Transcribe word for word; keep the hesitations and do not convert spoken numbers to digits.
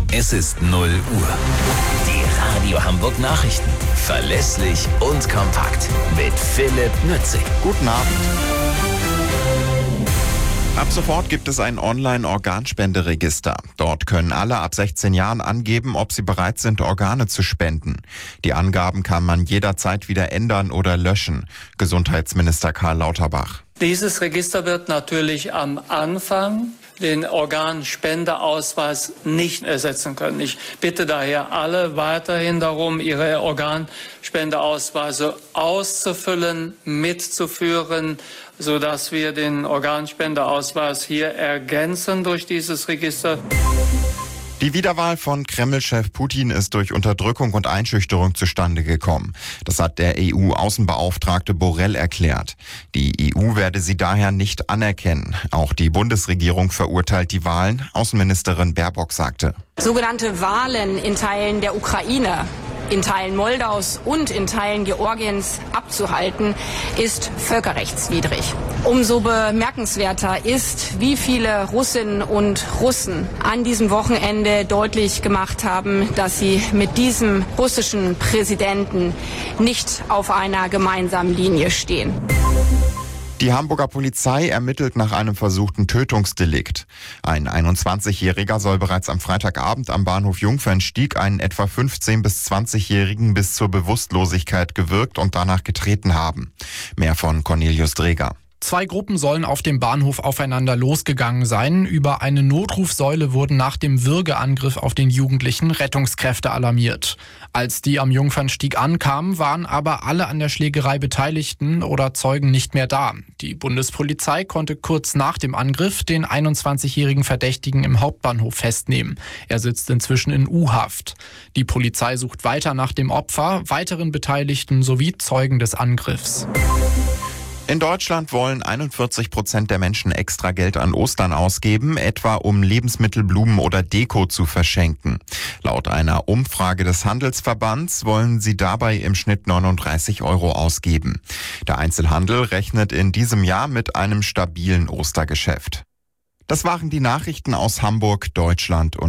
Es ist null Uhr. Die Radio Hamburg Nachrichten. Verlässlich und kompakt. Mit Philipp Nützig. Guten Abend. Ab sofort gibt es ein Online-Organspenderegister. Dort können alle ab sechzehn Jahren angeben, ob sie bereit sind, Organe zu spenden. Die Angaben kann man jederzeit wieder ändern oder löschen. Gesundheitsminister Karl Lauterbach. Dieses Register wird natürlich am Anfang den Organspendeausweis nicht ersetzen können. Ich bitte daher alle weiterhin darum, ihre Organspendeausweise auszufüllen, mitzuführen, sodass wir den Organspendeausweis hier ergänzen durch dieses Register. Die Wiederwahl von Kreml-Chef Putin ist durch Unterdrückung und Einschüchterung zustande gekommen. Das hat der E U-Außenbeauftragte Borrell erklärt. Die E U werde sie daher nicht anerkennen. Auch die Bundesregierung verurteilt die Wahlen. Außenministerin Baerbock sagte: Sogenannte Wahlen in Teilen der Ukraine, in Teilen Moldaus und in Teilen Georgiens abzuhalten, ist völkerrechtswidrig. Umso bemerkenswerter ist, wie viele Russinnen und Russen an diesem Wochenende deutlich gemacht haben, dass sie mit diesem russischen Präsidenten nicht auf einer gemeinsamen Linie stehen. Die Hamburger Polizei ermittelt nach einem versuchten Tötungsdelikt. Ein einundzwanzigjähriger soll bereits am Freitagabend am Bahnhof Jungfernstieg einen etwa fünfzehn- bis zwanzigjährigen bis zur Bewusstlosigkeit gewürgt und danach getreten haben. Mehr von Cornelius Dreger. Zwei Gruppen sollen auf dem Bahnhof aufeinander losgegangen sein. Über eine Notrufsäule wurden nach dem Würgeangriff auf den Jugendlichen Rettungskräfte alarmiert. Als die am Jungfernstieg ankamen, waren aber alle an der Schlägerei Beteiligten oder Zeugen nicht mehr da. Die Bundespolizei konnte kurz nach dem Angriff den einundzwanzigjährigen Verdächtigen im Hauptbahnhof festnehmen. Er sitzt inzwischen in U-Haft. Die Polizei sucht weiter nach dem Opfer, weiteren Beteiligten sowie Zeugen des Angriffs. In Deutschland wollen einundvierzig Prozent der Menschen extra Geld an Ostern ausgeben, etwa um Lebensmittel, Blumen oder Deko zu verschenken. Laut einer Umfrage des Handelsverbands wollen sie dabei im Schnitt neununddreißig Euro ausgeben. Der Einzelhandel rechnet in diesem Jahr mit einem stabilen Ostergeschäft. Das waren die Nachrichten aus Hamburg, Deutschland und